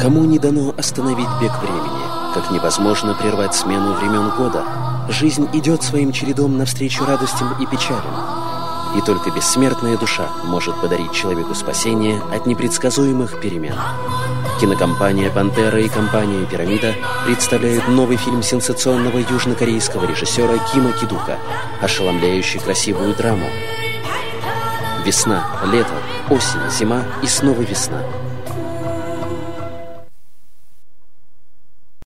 Кому не дано остановить бег времени, как невозможно прервать смену времен года. Жизнь идет своим чередом навстречу радостям и печалям. И только бессмертная душа может подарить человеку спасение от непредсказуемых перемен. Кинокомпания «Пантера» и компания «Пирамида» представляют новый фильм сенсационного южнокорейского режиссера Кима Ки-дука, ошеломляющий красивую драму. Весна, лето, осень, зима и снова весна.